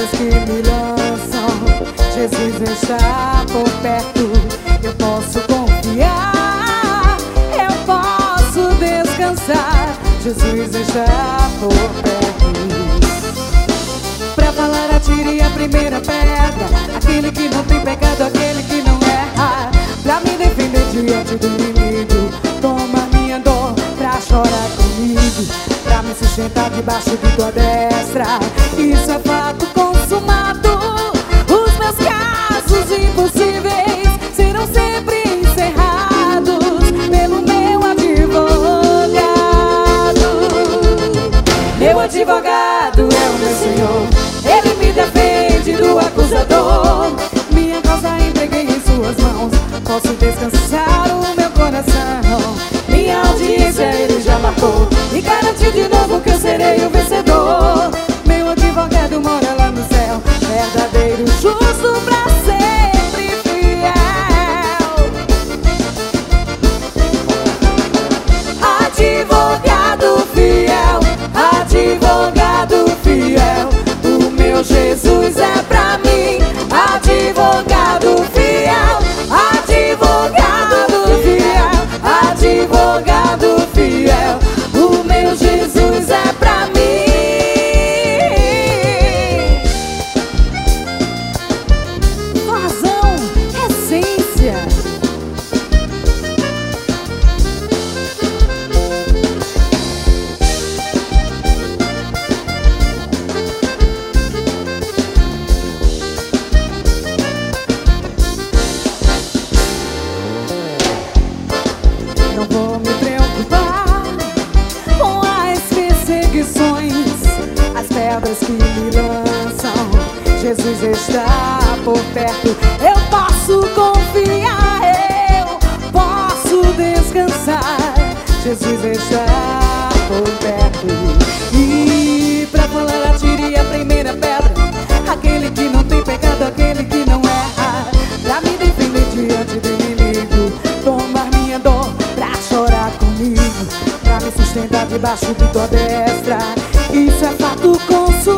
pedras que me lançam, Jesus está por perto. Eu posso confiar, eu posso descansar, Jesus está por perto. Pra falar atire a primeira pedra, aquele que não tem pecado, aquele que não erra. Pra me defender diante do inimigo, toma minha dor pra chorar comigo, pra me sustentar debaixo de tua destra. Isso é fato consumado. Os meus casos impossíveis serão sempre encerrados pelo meu advogado. Meu advogado é o meu Senhor, Ele me defende do acusador. Minha causa entreguei em suas mãos, posso descansar o meu coração. Minha audiência Ele já marcou e garantiu de novo que eu serei o vencedor. Meu advogado mora lá no céu, verdadeiro, justo, pra sempre fiel. Advogado fiel, advogado fiel, o meu Jesus é pra mim. Advogado fiel, advogado fiel, advogado fiel, o meu Jesus é pra mim. Razão, essência. Não vou me preocupar com as perseguições, as pedras que me lançam, Jesus está por perto. Eu posso confiar, eu posso descansar, Jesus está por perto. E pra falar atire a primeira pedra, aquele que não tem pecado, aquele que não erra. Pra me defender diante do inimigo, tomar minha dor pra chorar comigo, pra me sustentar debaixo de tua destra. Isso é fato consumado.